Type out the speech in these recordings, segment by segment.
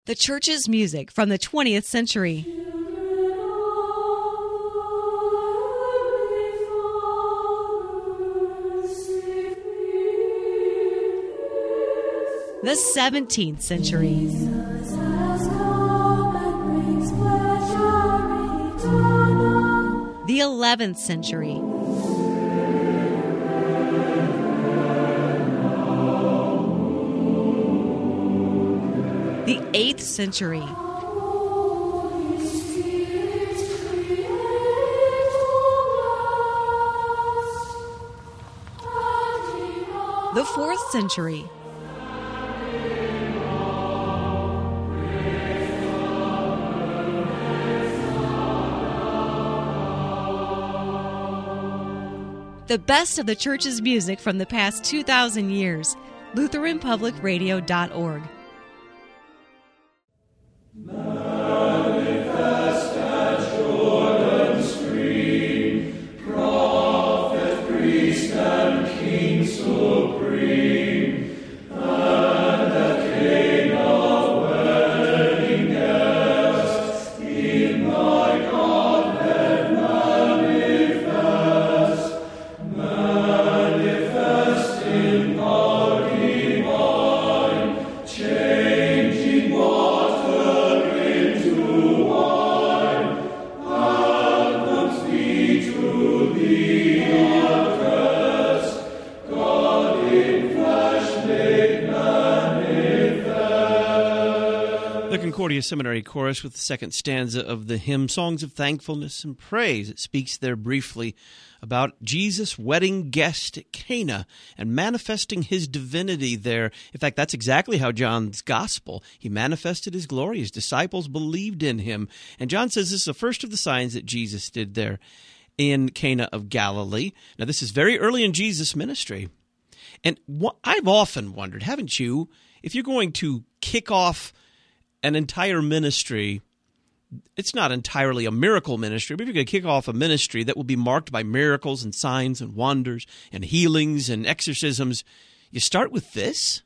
The church's music from the 20th century. The 17th century. The 11th century. The 8th century. The 4th century. The best of the church's music from the past 2,000 years. LutheranPublicRadio.org. Concordia Seminary Chorus with the second stanza of the hymn, Songs of Thankfulness and Praise. It speaks there briefly about Jesus' wedding guest at Cana and manifesting his divinity there. In fact, that's exactly how John's gospel, he manifested his glory. His disciples believed in him. And John says this is the first of the signs that Jesus did there in Cana of Galilee. Now, this is very early in Jesus' ministry. And I've often wondered, haven't you, if you're going to kick off an entire ministry, it's not entirely a miracle ministry, but if you're going to kick off a ministry that will be marked by miracles and signs and wonders and healings and exorcisms, you start with this?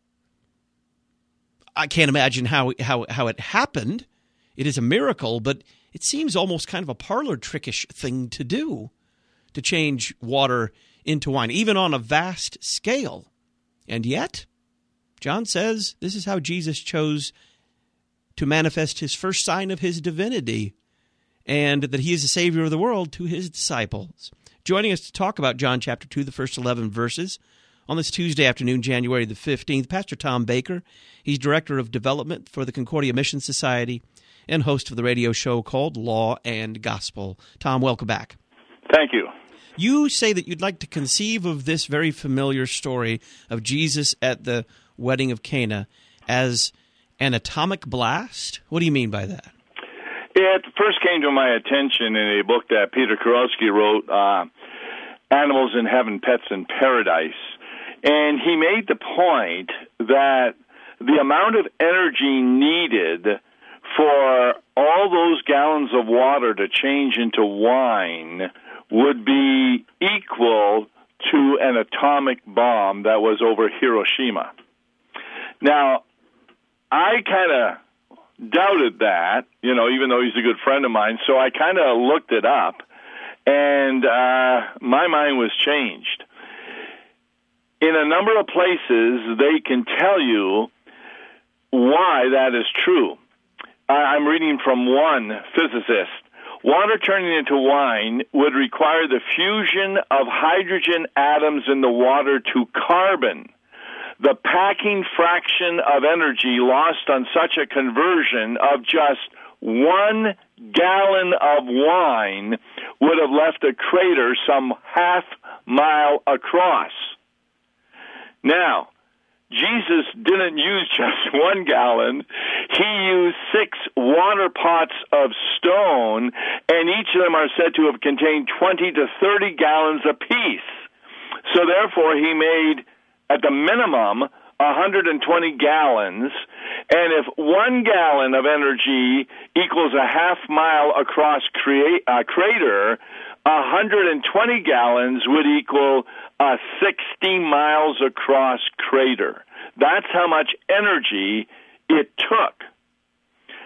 I can't imagine how it happened. It is a miracle, but it seems almost kind of a parlor trickish thing to do, to change water into wine, even on a vast scale. And yet, John says this is how Jesus chose to manifest his first sign of his divinity, and that he is the Savior of the world to his disciples. Joining us to talk about John chapter 2, the first 11 verses, on this Tuesday afternoon, January the 15th, Pastor Tom Baker. He's Director of Development for the Concordia Mission Society and host of the radio show called Law and Gospel. Tom, welcome back. Thank you. You say that you'd like to conceive of this very familiar story of Jesus at the wedding of Cana as an atomic blast? What do you mean by that? It first came to my attention in a book that Peter Kurowski wrote, Animals in Heaven, Pets in Paradise. And he made the point that the amount of energy needed for all those gallons of water to change into wine would be equal to an atomic bomb that was over Hiroshima. Now, I kind of doubted that, even though he's a good friend of mine, so I kind of looked it up, and my mind was changed. In a number of places, they can tell you why that is true. I'm reading from one physicist. Water turning into wine would require the fusion of hydrogen atoms in the water to carbon. The packing fraction of energy lost on such a conversion of just 1 gallon of wine would have left a crater some half-mile across. Now, Jesus didn't use just 1 gallon. He used 6 water pots of stone, and each of them are said to have contained 20 to 30 gallons apiece. So therefore, he made, at the minimum, 120 gallons, and if 1 gallon of energy equals a half mile across crater, 120 gallons would equal 60 miles across crater. That's how much energy it took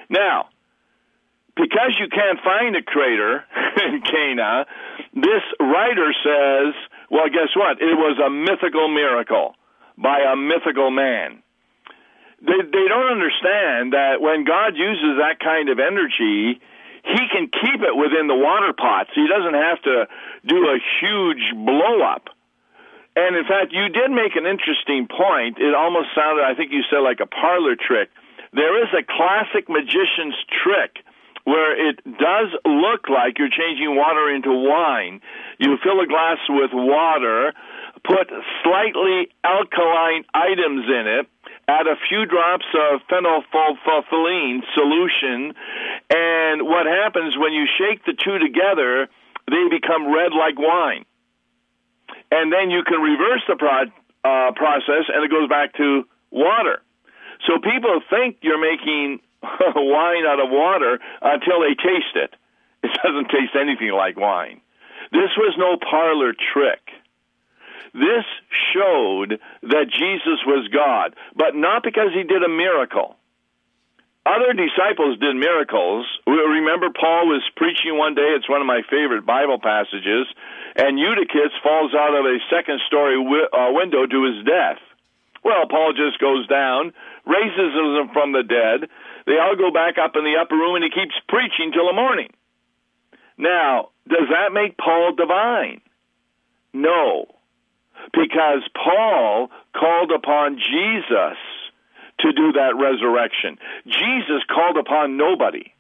Now, because you can't find a crater in Cana, this writer says, well, guess what? It was a mythical miracle by a mythical man. They don't understand that when God uses that kind of energy, he can keep it within the water pots. He doesn't have to do a huge blow-up. And, in fact, you did make an interesting point. It almost sounded, I think you said, like a parlor trick. There is a classic magician's trick where it does look like you're changing water into wine. You fill a glass with water, put slightly alkaline items in it, add a few drops of phenolphthalein solution, and what happens when you shake the two together, they become red like wine. And then you can reverse the process, and it goes back to water. So people think you're making wine out of water until they taste it. It doesn't taste anything like wine. This was no parlor trick. This showed that Jesus was God, but not because he did a miracle. Other disciples did miracles. Remember, Paul was preaching one day. It's one of my favorite Bible passages. And Eutychus falls out of a second-story window to his death. Well, Paul just goes down, raises him from the dead. They all go back up in the upper room, and he keeps preaching till the morning. Now, does that make Paul divine? No, because Paul called upon Jesus to do that resurrection. Jesus called upon nobody.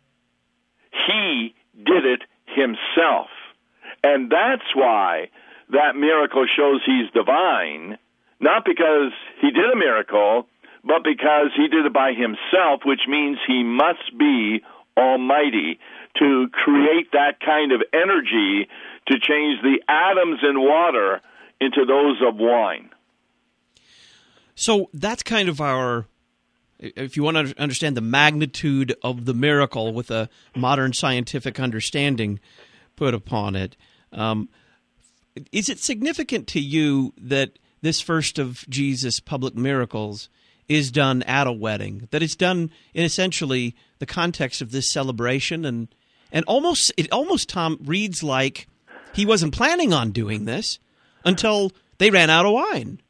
He did it himself. And that's why that miracle shows he's divine, not because he did a miracle, but because he did it by himself, which means he must be almighty to create that kind of energy to change the atoms in water into those of wine. So that's kind of our, if you want to understand the magnitude of the miracle with a modern scientific understanding put upon it, is it significant to you that this first of Jesus' public miracles is done at a wedding, that it's done in essentially the context of this celebration, and it almost, Tom, reads like he wasn't planning on doing this until they ran out of wine.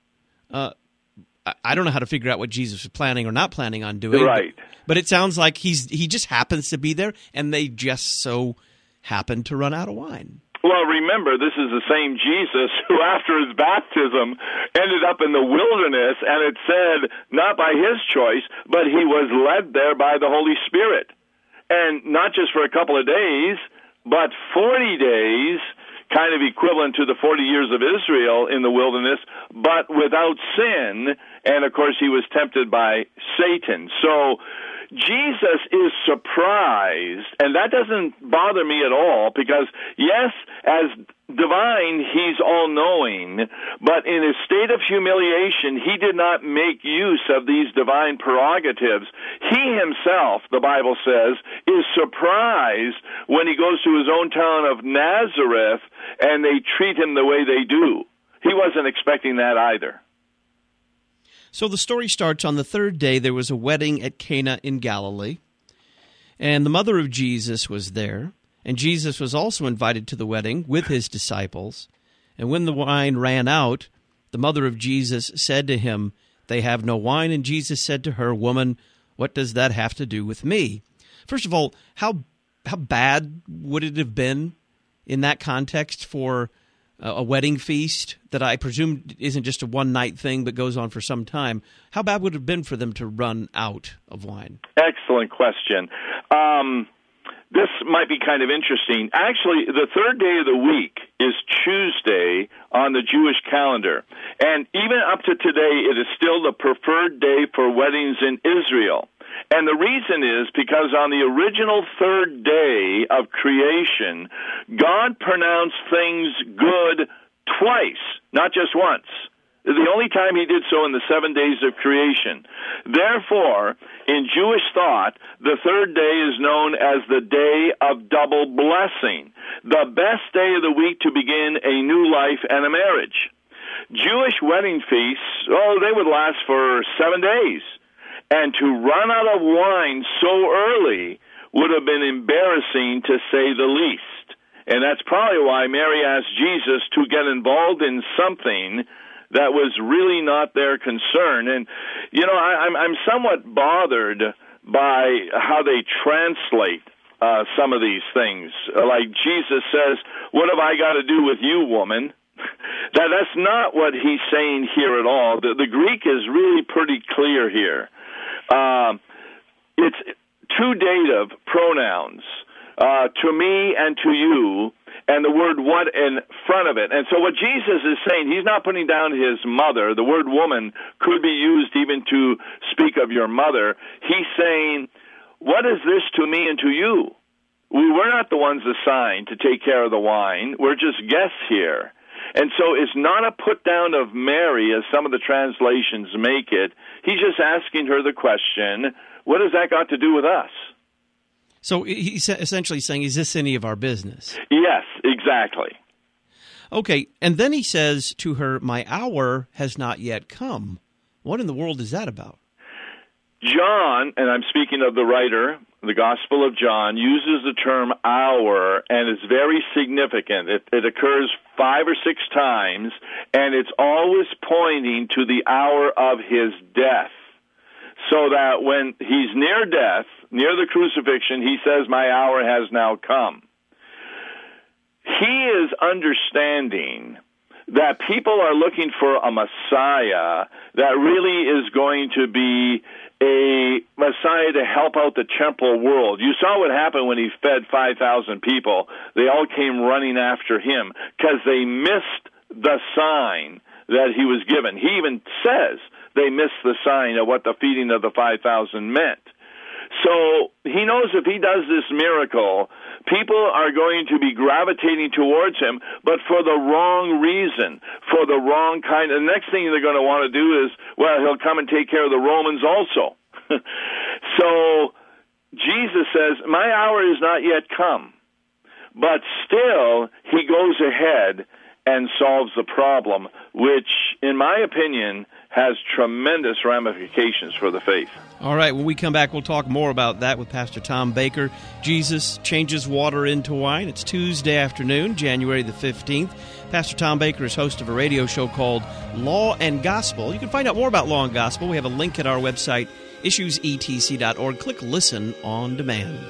I don't know how to figure out what Jesus was planning or not planning on doing. Right. But it sounds like he just happens to be there, and they just so happened to run out of wine. Well, remember, this is the same Jesus who, after his baptism, ended up in the wilderness, and it said, not by his choice, but he was led there by the Holy Spirit. And not just for a couple of days, but 40 days, kind of equivalent to the 40 years of Israel in the wilderness, but without sin, and of course he was tempted by Satan. So Jesus is surprised, and that doesn't bother me at all, because yes, as divine, he's all-knowing, but in his state of humiliation, he did not make use of these divine prerogatives. He himself, the Bible says, is surprised when he goes to his own town of Nazareth, and they treat him the way they do. He wasn't expecting that either. So the story starts on the third day. There was a wedding at Cana in Galilee, and the mother of Jesus was there, and Jesus was also invited to the wedding with his disciples. And when the wine ran out, the mother of Jesus said to him, "They have no wine." And Jesus said to her, "Woman, what does that have to do with me?" First of all, how bad would it have been in that context for a wedding feast that I presume isn't just a one-night thing but goes on for some time? How bad would it have been for them to run out of wine? Excellent question. This might be kind of interesting. Actually, the third day of the week is Tuesday on the Jewish calendar. And even up to today, it is still the preferred day for weddings in Israel. And the reason is because on the original third day of creation, God pronounced things good twice, not just once. The only time he did so in the 7 days of creation. Therefore, in Jewish thought, the third day is known as the day of double blessing, the best day of the week to begin a new life and a marriage. Jewish wedding feasts, they would last for 7 days. And to run out of wine so early would have been embarrassing, to say the least. And that's probably why Mary asked Jesus to get involved in something that was really not their concern. And, you know, I'm somewhat bothered by how they translate some of these things. Like Jesus says, "What have I got to do with you, woman?" That's not what he's saying here at all. The Greek is really pretty clear here. It's two dative pronouns, to me and to you, and the word "what" in front of it. And so what Jesus is saying, he's not putting down his mother. The word "woman" could be used even to speak of your mother. He's saying, what is this to me and to you? We're not the ones assigned to take care of the wine. We're just guests here. And so it's not a put down of Mary, as some of the translations make it. He's just asking her the question, what has that got to do with us? So he's essentially saying, is this any of our business? Yes, exactly. Okay, and then he says to her, my hour has not yet come. What in the world is that about? John, and I'm speaking of the writer, the Gospel of John, uses the term hour, and it's very significant. It occurs 5 or 6 times, and it's always pointing to the hour of his death. So that when he's near death, near the crucifixion, he says, my hour has now come. He is understanding that people are looking for a Messiah that really is going to be a Messiah to help out the temporal world. You saw what happened when he fed 5,000 people. They all came running after him because they missed the sign that he was given. He even says they missed the sign of what the feeding of the 5,000 meant. So he knows if he does this miracle, people are going to be gravitating towards him, but for the wrong reason, for the wrong kind. And the next thing they're going to want to do is, well, he'll come and take care of the Romans also. So Jesus says, my hour is not yet come. But still, he goes ahead and solves the problem, which, in my opinion, has tremendous ramifications for the faith. All right, when we come back, we'll talk more about that with Pastor Tom Baker. Jesus changes water into wine. It's Tuesday afternoon, January the 15th. Pastor Tom Baker is host of a radio show called Law and Gospel. You can find out more about Law and Gospel. We have a link at our website, issuesetc.org. Click Listen on Demand.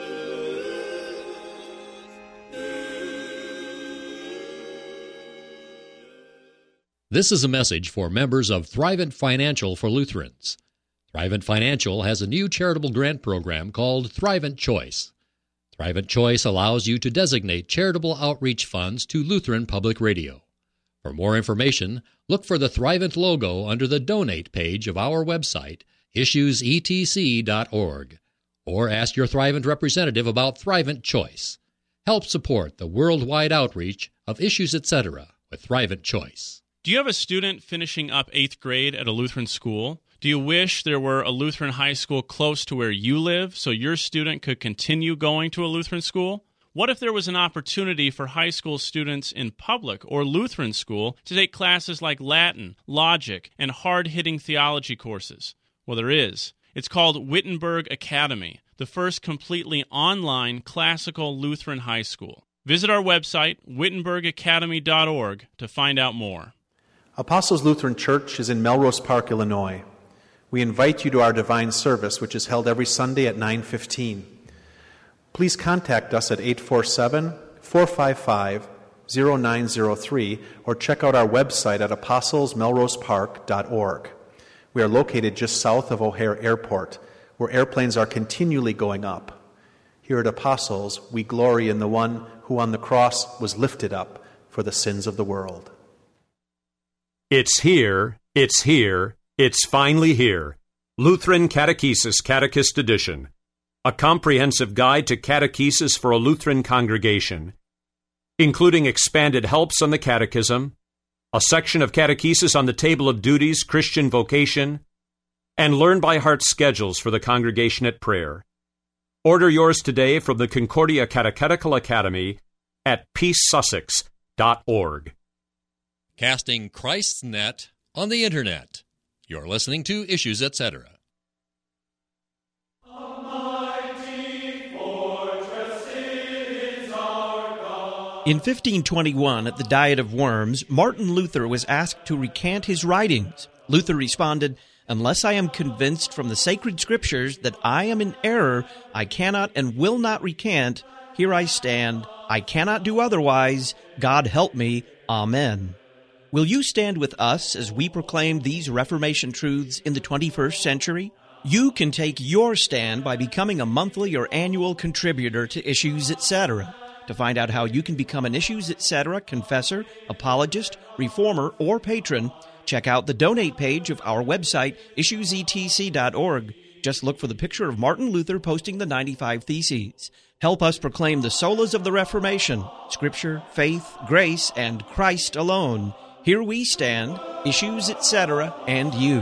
This is a message for members of Thrivent Financial for Lutherans. Thrivent Financial has a new charitable grant program called Thrivent Choice. Thrivent Choice allows you to designate charitable outreach funds to Lutheran Public Radio. For more information, look for the Thrivent logo under the Donate page of our website, issuesetc.org, or ask your Thrivent representative about Thrivent Choice. Help support the worldwide outreach of Issues Etc. with Thrivent Choice. Do you have a student finishing up 8th grade at a Lutheran school? Do you wish there were a Lutheran high school close to where you live so your student could continue going to a Lutheran school? What if there was an opportunity for high school students in public or Lutheran school to take classes like Latin, logic, and hard-hitting theology courses? Well, there is. It's called Wittenberg Academy, the first completely online classical Lutheran high school. Visit our website, wittenbergacademy.org, to find out more. Apostles Lutheran Church is in Melrose Park, Illinois. We invite you to our divine service, which is held every Sunday at 9:15. Please contact us at 847-455-0903 or check out our website at apostlesmelrosepark.org. We are located just south of O'Hare Airport, where airplanes are continually going up. Here at Apostles, we glory in the one who on the cross was lifted up for the sins of the world. It's here, it's here, it's finally here. Lutheran Catechesis Catechist Edition. A comprehensive guide to catechesis for a Lutheran congregation, including expanded helps on the catechism, a section of catechesis on the table of duties, Christian vocation, and learn-by-heart schedules for the congregation at prayer. Order yours today from the Concordia Catechetical Academy at peacesussex.org. Casting Christ's net on the Internet. You're listening to Issues Etc. In 1521, at the Diet of Worms, Martin Luther was asked to recant his writings. Luther responded, "Unless I am convinced from the sacred scriptures that I am in error, I cannot and will not recant. Here I stand. I cannot do otherwise. God help me. Amen." Will you stand with us as we proclaim these Reformation truths in the 21st century? You can take your stand by becoming a monthly or annual contributor to Issues Etc. To find out how you can become an Issues Etc. confessor, apologist, reformer, or patron, check out the donate page of our website, issuesetc.org. Just look for the picture of Martin Luther posting the 95 Theses. Help us proclaim the solas of the Reformation, Scripture, faith, grace, and Christ alone. Here we stand, Issues Etc., and you.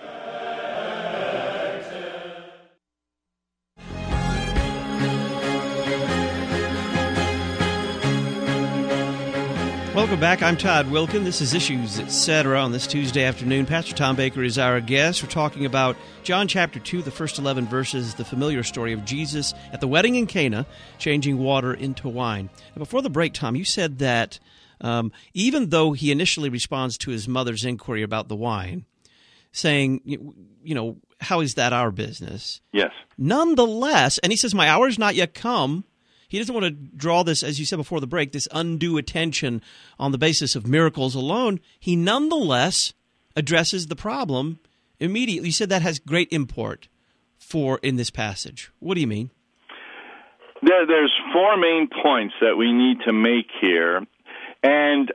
Welcome back. I'm Todd Wilkin. This is Issues Etc. on this Tuesday afternoon. Pastor Tom Baker is our guest. We're talking about John chapter 2, the first 11 verses, the familiar story of Jesus at the wedding in Cana, changing water into wine. Now, before the break, Tom, you said that even though he initially responds to his mother's inquiry about the wine, saying, you know, how is that our business? Yes. Nonetheless, and he says, my hour's not yet come. He doesn't want to draw this, as you said before the break, this undue attention on the basis of miracles alone. He nonetheless addresses the problem immediately. You said that has great import in this passage. What do you mean? There's four main points that we need to make here. And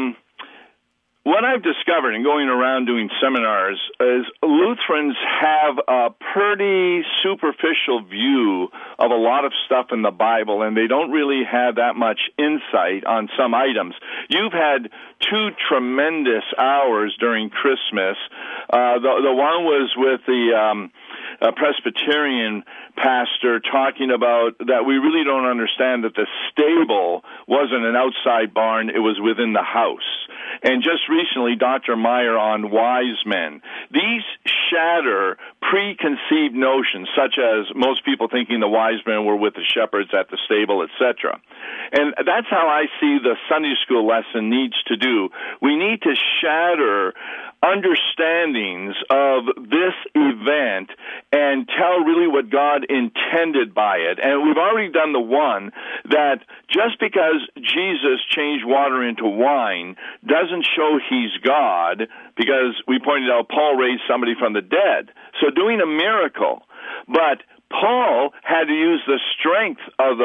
what I've discovered in going around doing seminars is Lutherans have a pretty superficial view of a lot of stuff in the Bible, and they don't really have that much insight on some items. You've had two tremendous hours during Christmas. The one was with the Presbyterian pastor talking about that we really don't understand that the stable wasn't an outside barn, it was within the house. And just recently, Dr. Meyer on wise men. These shatter preconceived notions, such as most people thinking the wise men were with the shepherds at the stable, etc. And that's how I see the Sunday school lesson needs to do. We need to shatter understandings of this event and tell really what God intended by it. And we've already done the one that just because Jesus changed water into wine doesn't show he's God, because we pointed out Paul raised somebody from the dead. So doing a miracle. But Paul had to use the strength of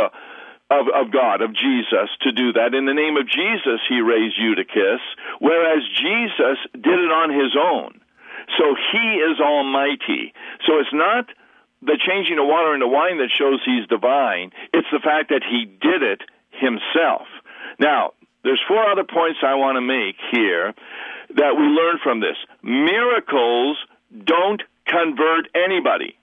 God, of Jesus, to do that. In the name of Jesus, he raised Eutychus, whereas Jesus did it on his own. So he is almighty. So it's not the changing of water into wine that shows he's divine. It's the fact that he did it himself. Now, there's four other points I want to make here that we learn from this. Miracles don't convert anybody.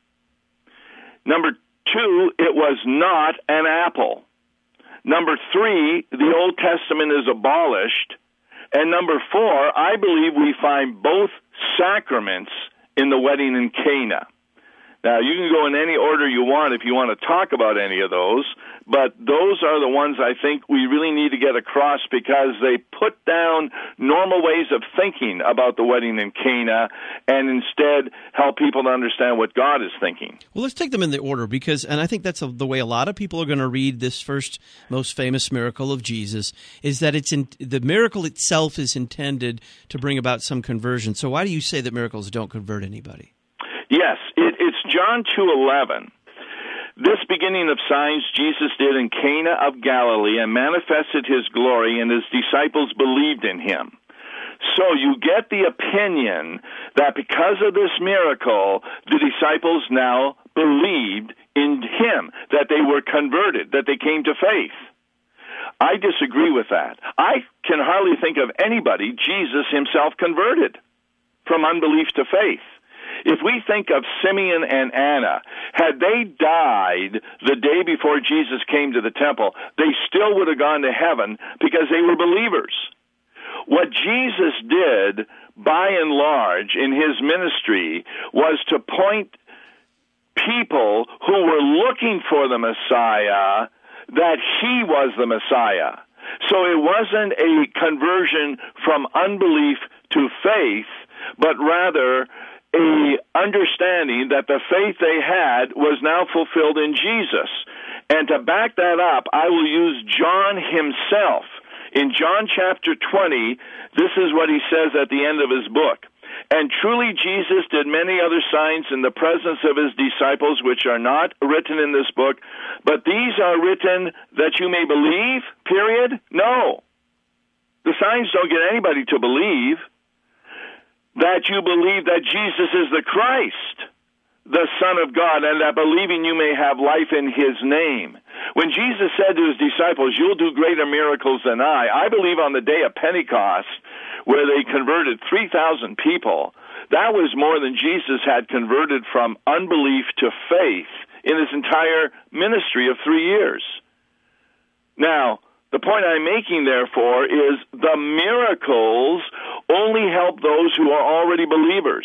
Number two, it was not an apple. Number three, the Old Testament is abolished. And number four, I believe we find both sacraments in the wedding in Cana. Now, you can go in any order you want if you want to talk about any of those, but those are the ones I think we really need to get across, because they put down normal ways of thinking about the wedding in Cana and instead help people to understand what God is thinking. Well, let's take them in the order, and I think that's the way a lot of people are going to read this first most famous miracle of Jesus, is that the miracle itself is intended to bring about some conversion. So why do you say that miracles don't convert anybody? Yes, it's John 2:11. This beginning of signs Jesus did in Cana of Galilee and manifested his glory, and his disciples believed in him. So you get the opinion that because of this miracle, the disciples now believed in him, that they were converted, that they came to faith. I disagree with that. I can hardly think of anybody Jesus himself converted from unbelief to faith. If we think of Simeon and Anna, had they died the day before Jesus came to the temple, they still would have gone to heaven because they were believers. What Jesus did, by and large, in his ministry was to point people who were looking for the Messiah that he was the Messiah. So it wasn't a conversion from unbelief to faith, but rather a understanding that the faith they had was now fulfilled in Jesus. And to back that up, I will use John himself. In John chapter 20, this is what he says at the end of his book. And truly Jesus did many other signs in the presence of his disciples, which are not written in this book, but these are written that you may believe, period? No. The signs don't get anybody to believe. That you believe that Jesus is the Christ, the Son of God, and that believing you may have life in his name. When Jesus said to his disciples, you'll do greater miracles than I believe on the day of Pentecost, where they converted 3,000 people, that was more than Jesus had converted from unbelief to faith in his entire ministry of 3 years. Now, the point I'm making, therefore, is the miracles only help those who are already believers.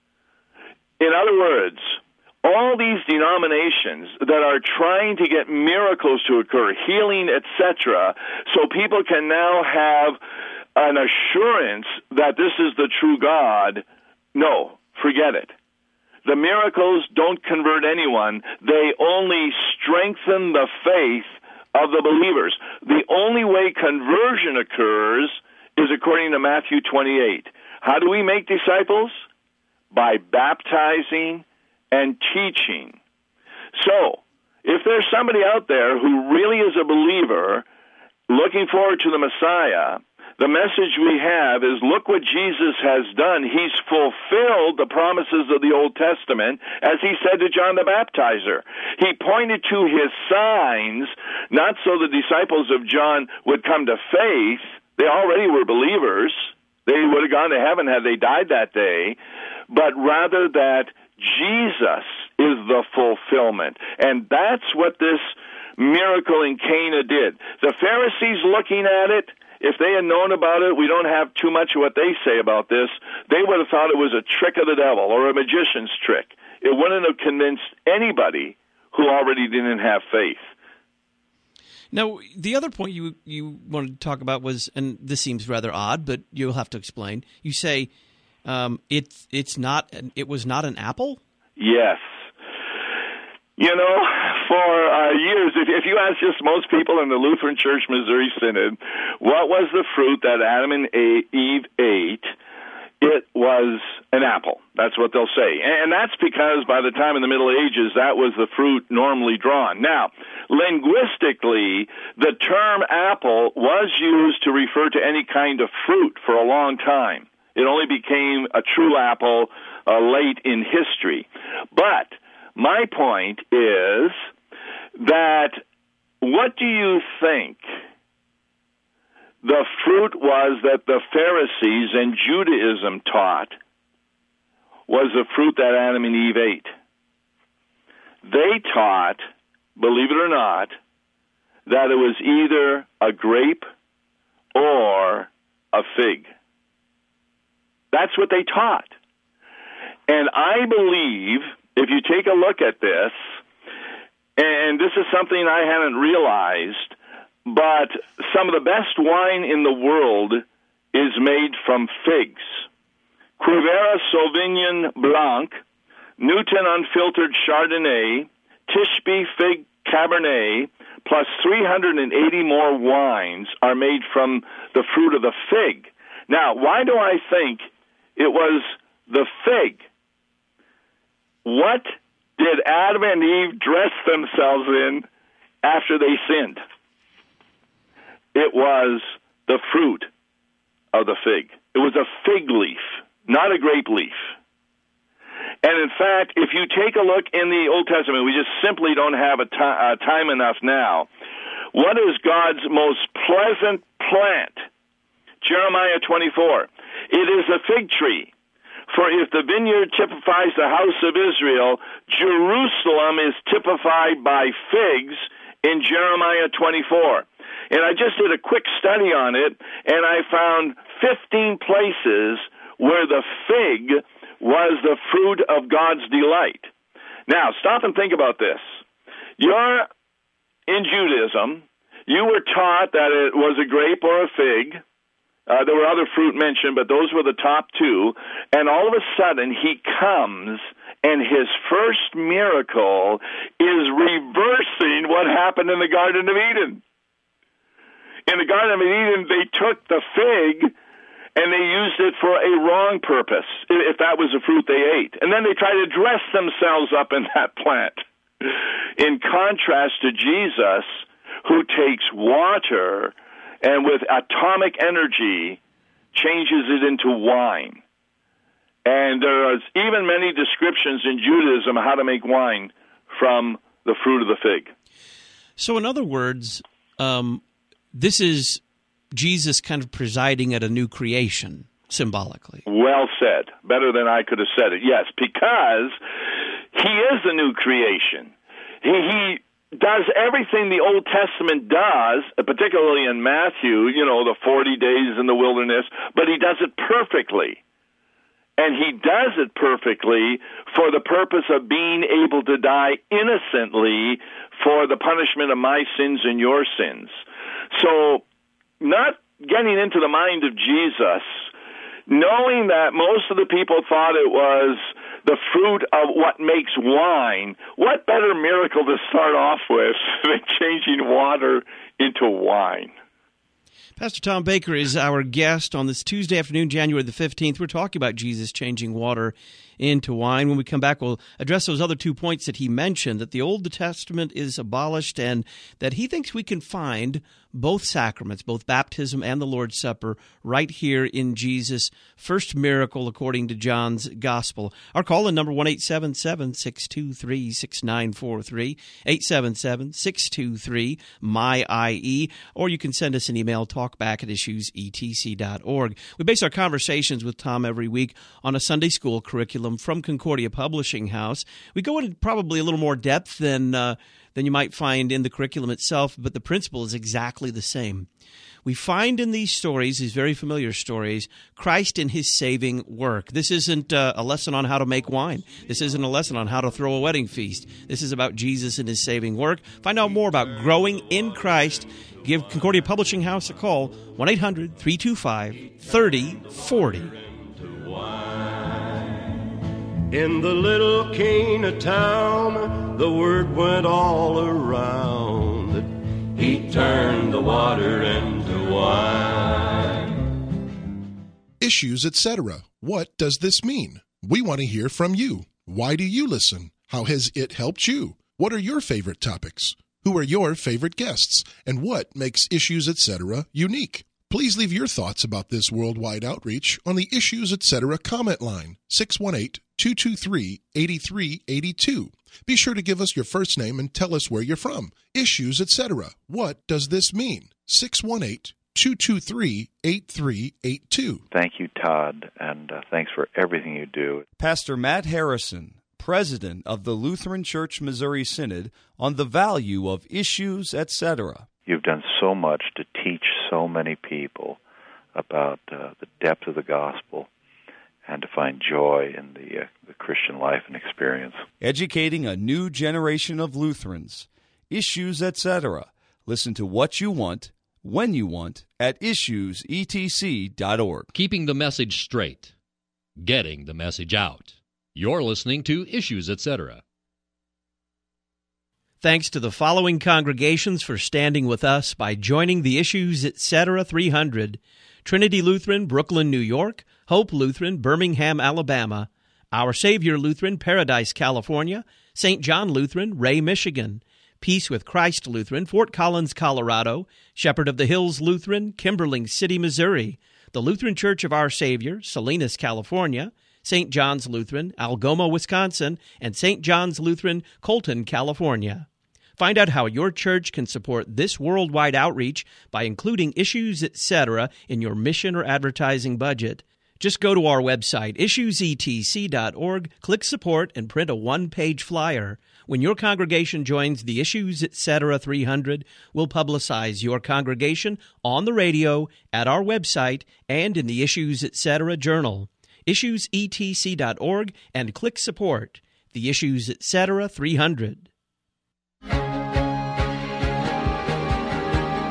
In other words, all these denominations that are trying to get miracles to occur, healing, etc., so people can now have an assurance that this is the true God, no, forget it. The miracles don't convert anyone. They only strengthen the faith of the believers. The only way conversion occurs is according to Matthew 28. How do we make disciples? By baptizing and teaching. So, if there's somebody out there who really is a believer looking forward to the Messiah, the message we have is, look what Jesus has done. He's fulfilled the promises of the Old Testament, as he said to John the Baptizer. He pointed to his signs, not so the disciples of John would come to faith. They already were believers. They would have gone to heaven had they died that day, but rather that Jesus is the fulfillment. And that's what this miracle in Cana did. The Pharisees looking at it, if they had known about it, we don't have too much of what they say about this, they would have thought it was a trick of the devil or a magician's trick. It wouldn't have convinced anybody who already didn't have faith. Now, the other point you wanted to talk about was, and this seems rather odd, but you'll have to explain. You say it was not an apple? Yes. You know, for years, if you ask just most people in the Lutheran Church Missouri Synod, what was the fruit that Adam and Eve ate, it was an apple. That's what they'll say. And that's because by the time in the Middle Ages, that was the fruit normally drawn. Now, linguistically, the term apple was used to refer to any kind of fruit for a long time. It only became a true apple late in history. But my point is that what do you think the fruit was that the Pharisees and Judaism taught was the fruit that Adam and Eve ate? They taught, believe it or not, that it was either a grape or a fig. That's what they taught. And I believe, if you take a look at this, and this is something I hadn't realized, but some of the best wine in the world is made from figs. Cuviera Sauvignon Blanc, Newton Unfiltered Chardonnay, Tishbe Fig Cabernet, plus 380 more wines are made from the fruit of the fig. Now, why do I think it was the fig? What did Adam and Eve dress themselves in after they sinned? It was the fruit of the fig. It was a fig leaf, not a grape leaf. And in fact, if you take a look in the Old Testament, we just simply don't have time enough now. What is God's most pleasant plant? Jeremiah 24. It is a fig tree. For if the vineyard typifies the house of Israel, Jerusalem is typified by figs in Jeremiah 24. And I just did a quick study on it, and I found 15 places where the fig was the fruit of God's delight. Now, stop and think about this. You're in Judaism. you were taught that it was a grape or a fig. There were other fruit mentioned, but those were the top two. And all of a sudden, he comes, and his first miracle is reversing what happened in the Garden of Eden. In the Garden of Eden, they took the fig, and they used it for a wrong purpose, if that was the fruit they ate. And then they tried to dress themselves up in that plant. In contrast to Jesus, who takes water and with atomic energy changes it into wine. And there are even many descriptions in Judaism how to make wine from the fruit of the fig. So in other words, this is Jesus kind of presiding at a new creation, symbolically. Well said. Better than I could have said it. Yes, because he is the new creation. He does everything the Old Testament does, particularly in Matthew, the 40 days in the wilderness, but he does it perfectly. And he does it perfectly for the purpose of being able to die innocently for the punishment of my sins and your sins. So, not getting into the mind of Jesus, knowing that most of the people thought it was the fruit of what makes wine, what better miracle to start off with than changing water into wine? Pastor Tom Baker is our guest on this Tuesday afternoon, January the 15th. We're talking about Jesus changing water into wine. When we come back, we'll address those other 2 points that he mentioned, that the Old Testament is abolished and that he thinks we can find both sacraments, both baptism and the Lord's Supper, right here in Jesus' first miracle according to John's Gospel. Our call-in number 1-877-623-6943, 877-623-MY-IE, or you can send us an email, talkback@issuesetc.org. We base our conversations with Tom every week on a Sunday school curriculum from Concordia Publishing House. We go into probably a little more depth than you might find in the curriculum itself, but the principle is exactly the same. We find in these stories, these very familiar stories, Christ in his saving work. This isn't a lesson on how to make wine. This isn't a lesson on how to throw a wedding feast. This is about Jesus and his saving work. Find out more about growing in Christ. Give Concordia Publishing House a call, 1-800-325-3040. In the little Cana town, the word went all around. He turned the water into wine. Issues, etc. What does this mean? We want to hear from you. Why do you listen? How has it helped you? What are your favorite topics? Who are your favorite guests? And what makes Issues, etc. unique? Please leave your thoughts about this worldwide outreach on the Issues, etc. comment line, 618-223-8382. Be sure to give us your first name and tell us where you're from. Issues, etc. What does this mean? 618-223-8382. Thank you, Todd, and thanks for everything you do. Pastor Matt Harrison, President of the Lutheran Church Missouri Synod, on the value of Issues, etc. You've done so much to teach so many people about the depth of the gospel and to find joy in the Christian life and experience. Educating a new generation of Lutherans. Issues, etc. Listen to what you want, when you want, at issuesetc.org. Keeping the message straight. Getting the message out. You're listening to Issues, etc. Thanks to the following congregations for standing with us by joining the Issues, etc. 300. Trinity Lutheran, Brooklyn, New York; Hope Lutheran, Birmingham, Alabama; Our Savior Lutheran, Paradise, California; St. John Lutheran, Ray, Michigan; Peace with Christ Lutheran, Fort Collins, Colorado; Shepherd of the Hills Lutheran, Kimberling City, Missouri; the Lutheran Church of Our Savior, Salinas, California; St. John's Lutheran, Algoma, Wisconsin; and St. John's Lutheran, Colton, California. Find out how your church can support this worldwide outreach by including Issues, etc. in your mission or advertising budget. Just go to our website, issuesetc.org, click Support, and print a one-page flyer. When your congregation joins the Issues, etc. 300, we'll publicize your congregation on the radio, at our website, and in the Issues, etc. journal. issuesetc.org, and click Support. The Issues, etc. 300.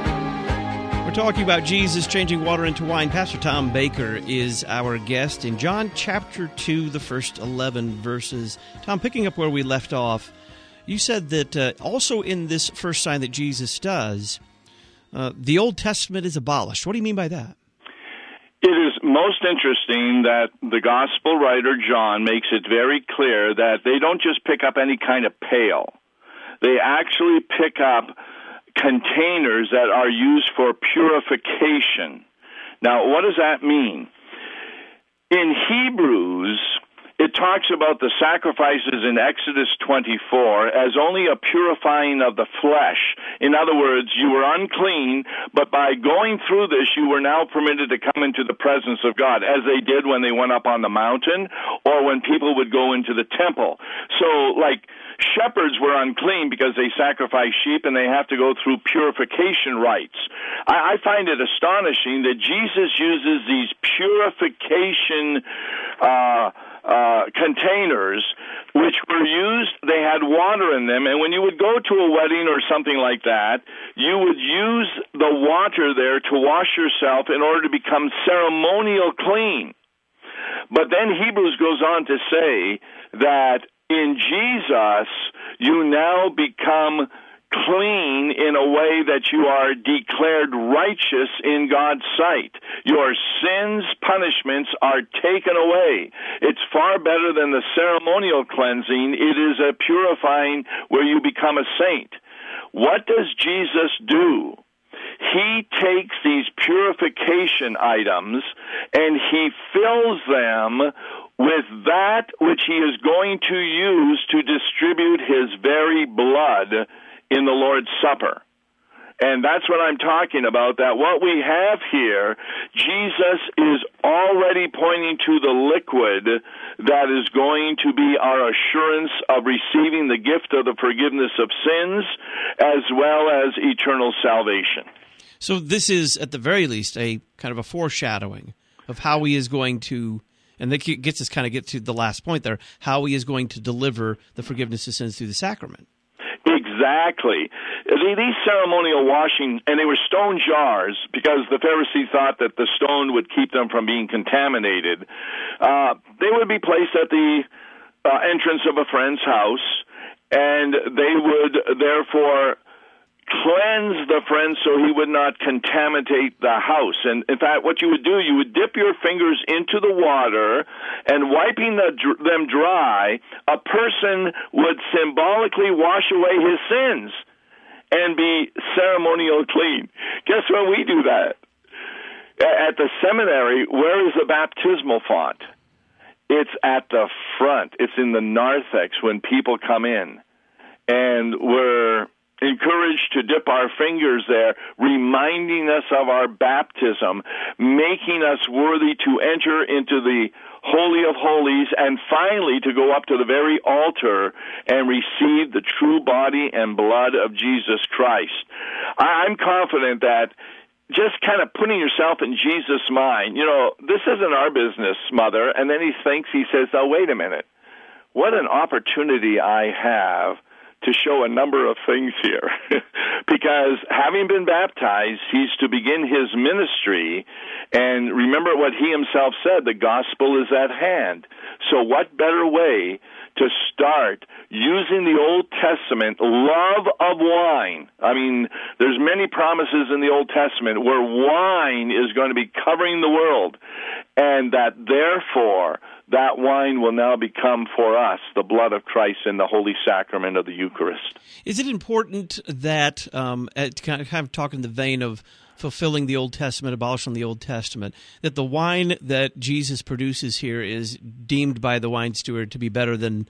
We're talking about Jesus changing water into wine. Pastor Tom Baker is our guest in John chapter 2, the first 11 verses. Tom, picking up where we left off, you said that also in this first sign that Jesus does, the Old Testament is abolished. What do you mean by that? It is most interesting that the gospel writer John makes it very clear that they don't just pick up any kind of pail. They actually pick up containers that are used for purification. Now, what does that mean? In Hebrews, it talks about the sacrifices in Exodus 24 as only a purifying of the flesh. In other words, you were unclean, but by going through this, you were now permitted to come into the presence of God, as they did when they went up on the mountain or when people would go into the temple. So, like, shepherds were unclean because they sacrificed sheep and they have to go through purification rites. I find it astonishing that Jesus uses these purification containers, which were used, they had water in them, and when you would go to a wedding or something like that, you would use the water there to wash yourself in order to become ceremonial clean. But then Hebrews goes on to say that in Jesus, you now become clean in a way that you are declared righteous in God's sight. Your sins' punishments are taken away. It's far better than the ceremonial cleansing. It is a purifying where you become a saint. What does Jesus do? He takes these purification items and he fills them with that which he is going to use to distribute his very blood in the Lord's Supper. And that's what I'm talking about, that what we have here, Jesus is already pointing to the liquid that is going to be our assurance of receiving the gift of the forgiveness of sins as well as eternal salvation. So this is, at the very least, a kind of a foreshadowing of how he is going to, and that gets us kind of get to the last point there, how he is going to deliver the forgiveness of sins through the sacrament. Exactly. These ceremonial washing, and they were stone jars because the Pharisees thought that the stone would keep them from being contaminated. They would be placed at the entrance of a friend's house, and they would therefore cleanse the friend so he would not contaminate the house. And in fact, what you would do, you would dip your fingers into the water, and wiping them dry, a person would symbolically wash away his sins and be ceremonial clean. Guess when we do that? At the seminary, where is the baptismal font? It's at the front. It's in the narthex when people come in. And we're encouraged to dip our fingers there, reminding us of our baptism, making us worthy to enter into the Holy of Holies, and finally to go up to the very altar and receive the true body and blood of Jesus Christ. I'm confident that just kind of putting yourself in Jesus' mind, this isn't our business, Mother, and then he says, oh, wait a minute, what an opportunity I have to show a number of things here. Because having been baptized, he's to begin his ministry, and remember what he himself said, the gospel is at hand. So what better way to start using the Old Testament love of wine? I mean, there's many promises in the Old Testament where wine is going to be covering the world, and that therefore that wine will now become for us the blood of Christ in the holy sacrament of the Eucharist. Is it important that, kind of talking in the vein of fulfilling the Old Testament, abolishing the Old Testament, that the wine that Jesus produces here is deemed by the wine steward to be better than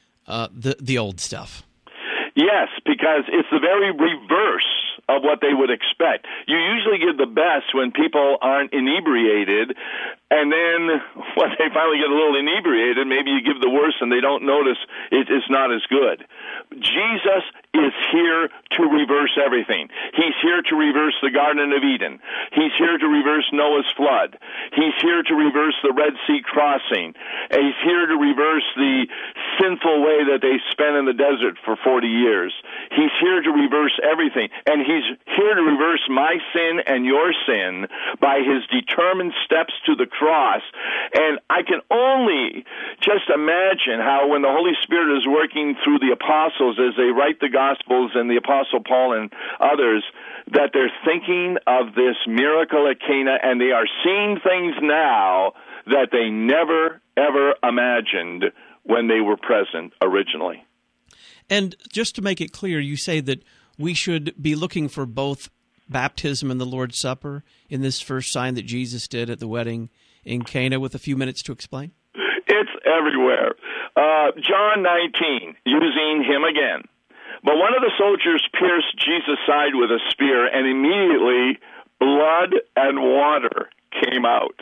the old stuff? Yes, because it's the very reverse of what they would expect. You usually give the best when people aren't inebriated, and then when they finally get a little inebriated, maybe you give the worst and they don't notice it's not as good. Jesus is here to reverse everything. He's here to reverse the Garden of Eden. He's here to reverse Noah's flood. He's here to reverse the Red Sea crossing. He's here to reverse the sinful way that they spent in the desert for 40 years. He's here to reverse everything. And he's here to reverse my sin and your sin by his determined steps to the cross. And I can only just imagine how when the Holy Spirit is working through the apostles as they write the Gospels and the Apostle Paul and others, that they're thinking of this miracle at Cana, and they are seeing things now that they never, ever imagined when they were present originally. And just to make it clear, you say that we should be looking for both baptism and the Lord's Supper in this first sign that Jesus did at the wedding in Cana, with a few minutes to explain? It's everywhere. John 19, using him again. But one of the soldiers pierced Jesus' side with a spear, and immediately blood and water came out.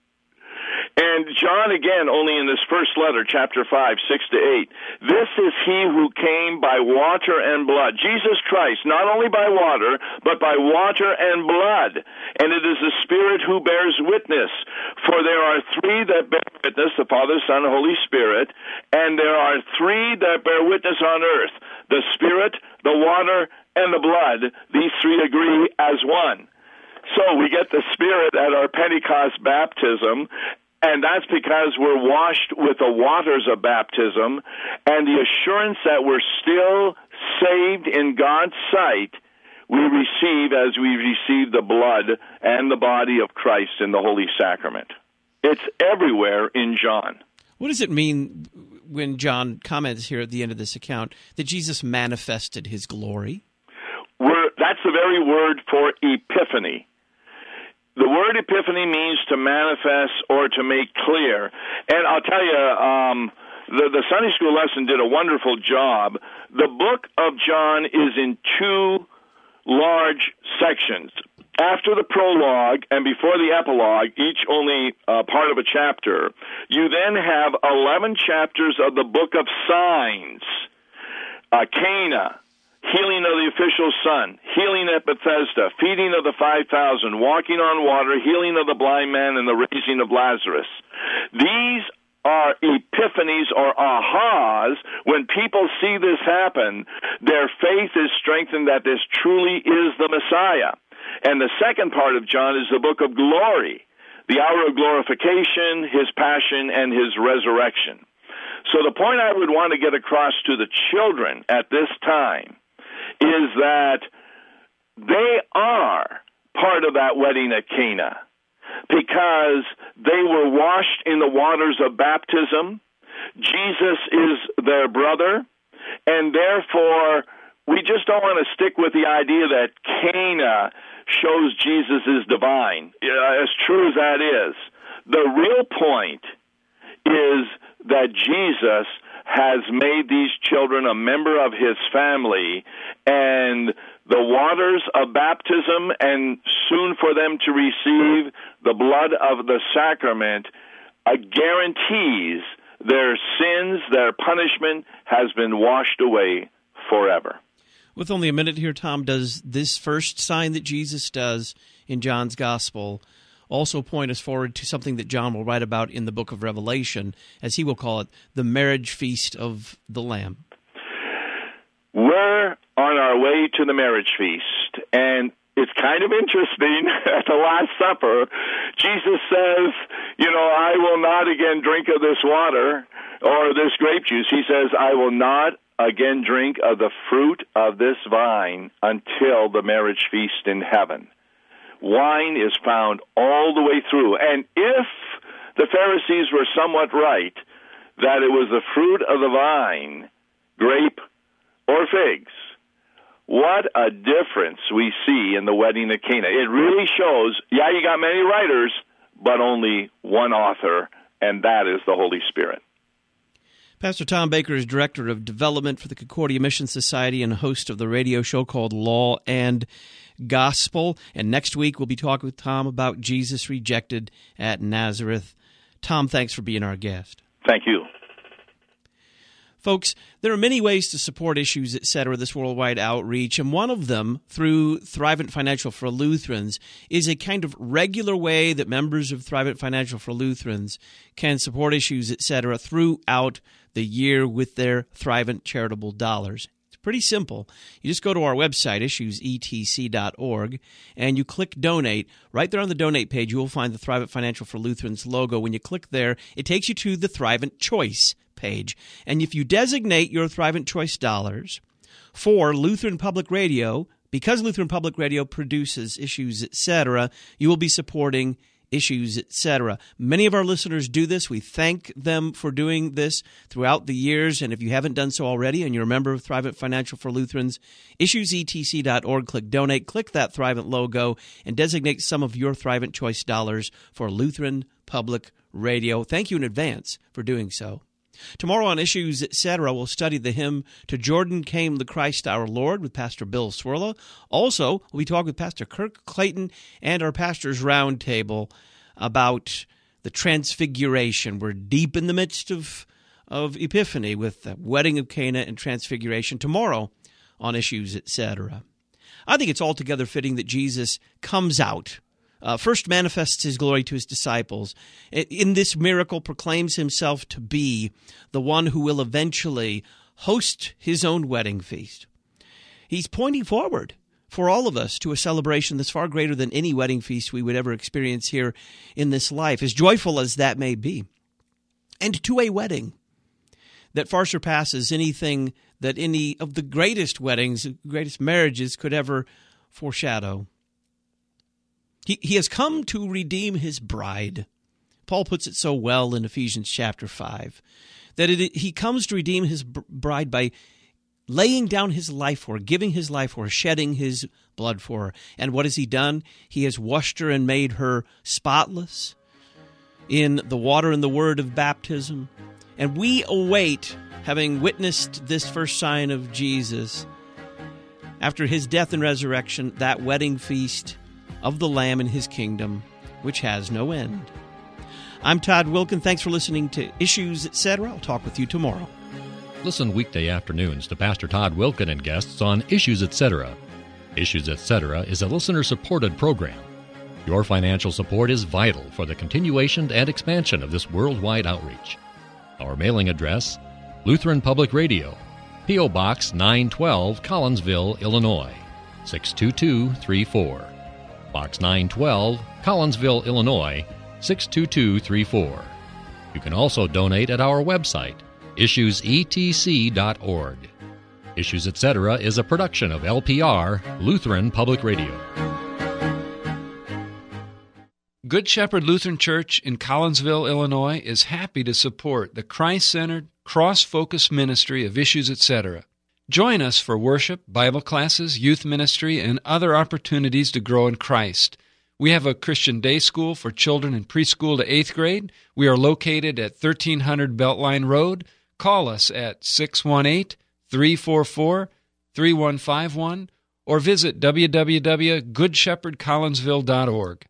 And John, again, only in this first letter, chapter 5, 6 to 8, this is he who came by water and blood. Jesus Christ, not only by water, but by water and blood. And it is the Spirit who bears witness. For there are three that bear witness, the Father, Son, and Holy Spirit, and there are three that bear witness on earth, the Spirit, the water, and the blood. These three agree as one. So we get the Spirit at our Pentecost baptism, and that's because we're washed with the waters of baptism, and the assurance that we're still saved in God's sight we receive as we receive the blood and the body of Christ in the Holy Sacrament. It's everywhere in John. What does it mean when John comments here at the end of this account that Jesus manifested his glory? That's the very word for epiphany. The word epiphany means to manifest or to make clear. And I'll tell you, the Sunday school lesson did a wonderful job. The book of John is in two large sections. After the prologue and before the epilogue, each only part of a chapter, you then have 11 chapters of the book of signs. Cana, healing of the official son, healing at Bethesda, feeding of the 5,000, walking on water, healing of the blind man, and the raising of Lazarus. These are epiphanies or ahas. When people see this happen, their faith is strengthened that this truly is the Messiah. And the second part of John is the book of glory, the hour of glorification, his passion, and his resurrection. So the point I would want to get across to the children at this time is that they are part of that wedding at Cana because they were washed in the waters of baptism. Jesus is their brother, and therefore we just don't want to stick with the idea that Cana shows Jesus is divine, as true as that is. The real point is that Jesus has made these children a member of his family, and the waters of baptism and soon for them to receive the blood of the sacrament guarantees their sins, their punishment has been washed away forever. With only a minute here, Tom, does this first sign that Jesus does in John's Gospel also point us forward to something that John will write about in the book of Revelation, as he will call it, the marriage feast of the Lamb? We're on our way to the marriage feast, and it's kind of interesting. At the Last Supper, Jesus says, I will not again drink of this water or this grape juice. He says, I will not again drink of the fruit of this vine until the marriage feast in heaven. Wine is found all the way through. And if the Pharisees were somewhat right, that it was the fruit of the vine, grape or figs, what a difference we see in the wedding at Cana. It really shows, you got many writers, but only one author, and that is the Holy Spirit. Pastor Tom Baker is Director of Development for the Concordia Mission Society and host of the radio show called Law and Gospel. And next week we'll be talking with Tom about Jesus rejected at Nazareth. Tom, thanks for being our guest. Thank you. Folks, there are many ways to support Issues, Etc., this worldwide outreach, and one of them, through Thrivent Financial for Lutherans, is a kind of regular way that members of Thrivent Financial for Lutherans can support Issues, Etc. throughout the year with their Thrivent charitable dollars. It's pretty simple. You just go to our website, issuesetc.org, and you click Donate. Right there on the Donate page, you will find the Thrivent Financial for Lutherans logo. When you click there, it takes you to the Thrivent Choice page. And if you designate your Thrivent Choice dollars for Lutheran Public Radio, because Lutheran Public Radio produces Issues, Etc., you will be supporting Issues, Etc. Many of our listeners do this. We thank them for doing this throughout the years. And if you haven't done so already and you're a member of Thrivent Financial for Lutherans, issuesetc.org, click Donate, click that Thrivent logo, and designate some of your Thrivent Choice dollars for Lutheran Public Radio. Thank you in advance for doing so. Tomorrow on Issues, Etc., we'll study the hymn To Jordan Came the Christ Our Lord with Pastor Bill Swirla. Also, we'll be talking with Pastor Kirk Clayton and our Pastors Roundtable about the Transfiguration. We're deep in the midst of Epiphany with the wedding of Cana and Transfiguration tomorrow on Issues, Etc. I think it's altogether fitting that Jesus comes out, first manifests his glory to his disciples. In this miracle, proclaims himself to be the one who will eventually host his own wedding feast. He's pointing forward for all of us to a celebration that's far greater than any wedding feast we would ever experience here in this life, as joyful as that may be, and to a wedding that far surpasses anything that any of the greatest weddings, greatest marriages could ever foreshadow. He has come to redeem his bride. Paul puts it so well in Ephesians chapter 5, that he comes to redeem his bride by laying down his life for her, giving his life for her, shedding his blood for her. And what has he done? He has washed her and made her spotless in the water and the word of baptism. And we await, having witnessed this first sign of Jesus, after his death and resurrection, that wedding feast of the Lamb in his kingdom, which has no end. I'm Todd Wilkin. Thanks for listening to Issues, Etc. I'll talk with you tomorrow. Listen weekday afternoons to Pastor Todd Wilkin and guests on Issues, Etc. Issues, Etc. is a listener-supported program. Your financial support is vital for the continuation and expansion of this worldwide outreach. Our mailing address, Lutheran Public Radio, P.O. Box 912, Collinsville, Illinois, 62234. Box 912, Collinsville, Illinois, 62234. You can also donate at our website, issuesetc.org. Issues, Etc. is a production of LPR, Lutheran Public Radio. Good Shepherd Lutheran Church in Collinsville, Illinois is happy to support the Christ-centered, cross-focused ministry of Issues, Etc. Join us for worship, Bible classes, youth ministry, and other opportunities to grow in Christ. We have a Christian day school for children in preschool to 8th grade. We are located at 1300 Beltline Road. Call us at 618-344-3151 or visit www.goodshepherdcollinsville.org.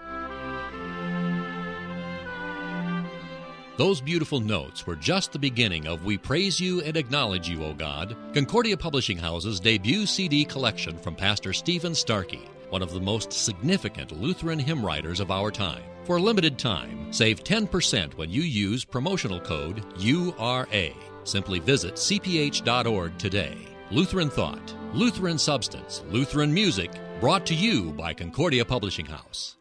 Those beautiful notes were just the beginning of We Praise You and Acknowledge You, O God, Concordia Publishing House's debut CD collection from Pastor Stephen Starkey, one of the most significant Lutheran hymn writers of our time. For a limited time, save 10% when you use promotional code URA. Simply visit cph.org today. Lutheran Thought, Lutheran Substance, Lutheran Music, brought to you by Concordia Publishing House.